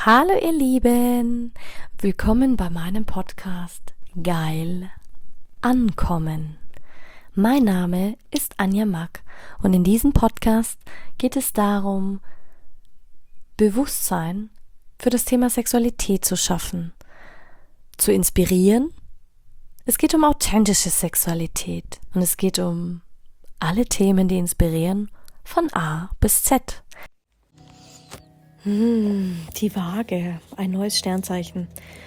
Hallo ihr Lieben, willkommen bei meinem Podcast Geil Ankommen. Mein Name ist Anja Mack und in diesem Podcast geht es darum, Bewusstsein für das Thema Sexualität zu schaffen, zu inspirieren. Es geht um authentische Sexualität und es geht um alle Themen, die inspirieren, von A bis Z. Die Waage, ein neues Sternzeichen.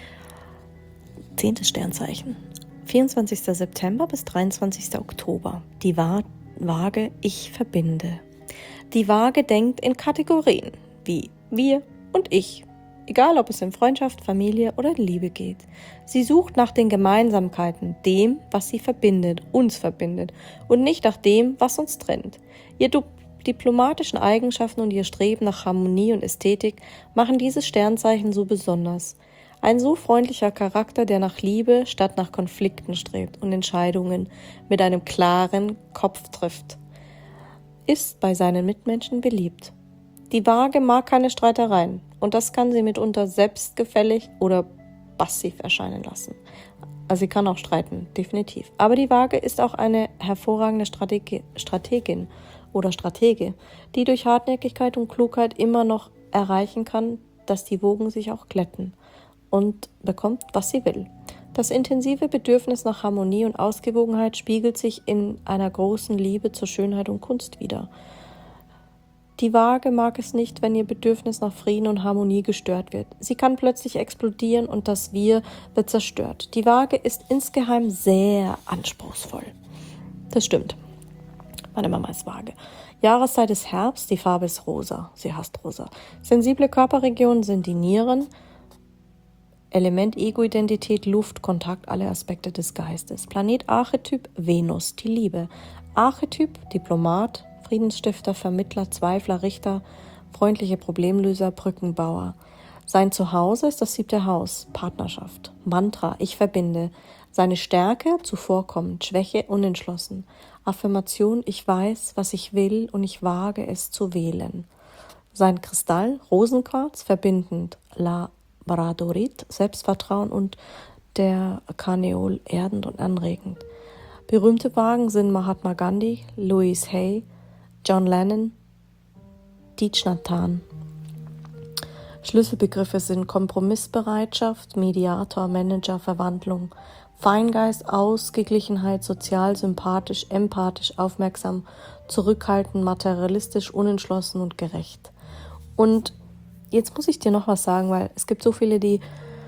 10. Sternzeichen. 24. September bis 23. Oktober. Die Waage, ich verbinde. Die Waage denkt in Kategorien wie wir und ich. Egal, ob es in Freundschaft, Familie oder Liebe geht. Sie sucht nach den Gemeinsamkeiten, dem, was sie verbindet, uns verbindet und nicht nach dem, was uns trennt. Ihr diplomatischen Eigenschaften und ihr Streben nach Harmonie und Ästhetik machen dieses Sternzeichen so besonders. Ein so freundlicher Charakter, der nach Liebe statt nach Konflikten strebt und Entscheidungen mit einem klaren Kopf trifft, ist bei seinen Mitmenschen beliebt. Die Waage mag keine Streitereien und das kann sie mitunter selbstgefällig oder passiv erscheinen lassen. Also sie kann auch streiten, definitiv. Aber die Waage ist auch eine hervorragende Strategin oder Stratege, die durch Hartnäckigkeit und Klugheit immer noch erreichen kann, dass die Wogen sich auch glätten und bekommt, was sie will. Das intensive Bedürfnis nach Harmonie und Ausgewogenheit spiegelt sich in einer großen Liebe zur Schönheit und Kunst wider. Die Waage mag es nicht, wenn ihr Bedürfnis nach Frieden und Harmonie gestört wird. Sie kann plötzlich explodieren und das Wir wird zerstört. Die Waage ist insgeheim sehr anspruchsvoll. Das stimmt. Meine Mama ist Waage. Jahreszeit ist Herbst, die Farbe ist rosa. Sie hasst rosa. Sensible Körperregionen sind die Nieren. Element Ego-Identität, Luft, Kontakt, alle Aspekte des Geistes. Planet Archetyp Venus, die Liebe. Archetyp Diplomat, Friedensstifter, Vermittler, Zweifler, Richter, freundliche Problemlöser, Brückenbauer. Sein Zuhause ist das 7. Haus, Partnerschaft. Mantra, ich verbinde. Seine Stärke, zuvorkommend, Schwäche, unentschlossen. Affirmation, ich weiß, was ich will und ich wage es zu wählen. Sein Kristall, Rosenquarz, verbindend. Labradorit, Selbstvertrauen und der Karneol, erdend und anregend. Berühmte Wagen sind Mahatma Gandhi, Louise Hay, John Lennon, Thich Nhat Hanh. Schlüsselbegriffe sind Kompromissbereitschaft, Mediator, Manager, Verwandlung, Feingeist, Ausgeglichenheit, sozial, sympathisch, empathisch, aufmerksam, zurückhaltend, materialistisch, unentschlossen und gerecht. Und jetzt muss ich dir noch was sagen, weil es gibt so viele, die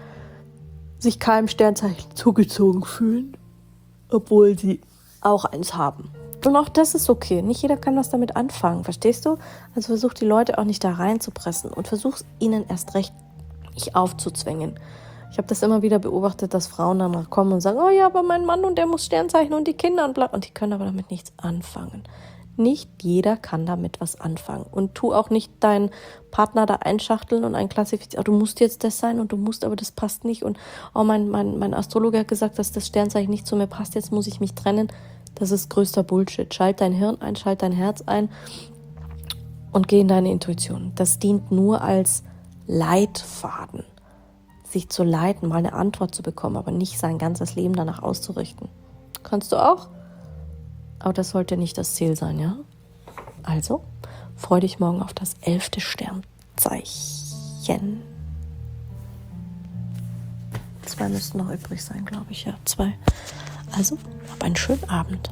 sich keinem Sternzeichen zugezogen fühlen, obwohl sie auch eins haben. Und auch das ist okay. Nicht jeder kann was damit anfangen, verstehst du? Also versuch die Leute auch nicht da reinzupressen und versuch ihnen erst recht nicht aufzuzwängen. Ich habe das immer wieder beobachtet, dass Frauen danach kommen und sagen, oh ja, aber mein Mann und der muss Sternzeichen und die Kinder und bla. Und die können aber damit nichts anfangen. Nicht jeder kann damit was anfangen. Und tu auch nicht deinen Partner da einschachteln und einklassifizieren. Oh, du musst jetzt das sein und du musst, aber das passt nicht. Und oh, mein Astrologe hat gesagt, dass das Sternzeichen nicht zu mir passt. Jetzt muss ich mich trennen. Das ist größter Bullshit. Schalt dein Hirn ein, schalt dein Herz ein und geh in deine Intuition. Das dient nur als Leitfaden, sich zu leiten, mal eine Antwort zu bekommen, aber nicht sein ganzes Leben danach auszurichten. Kannst du auch? Aber das sollte nicht das Ziel sein, ja? Also, freu dich morgen auf das 11. Sternzeichen. 2 müssten noch übrig sein, glaube ich, ja. 2. Also, hab einen schönen Abend.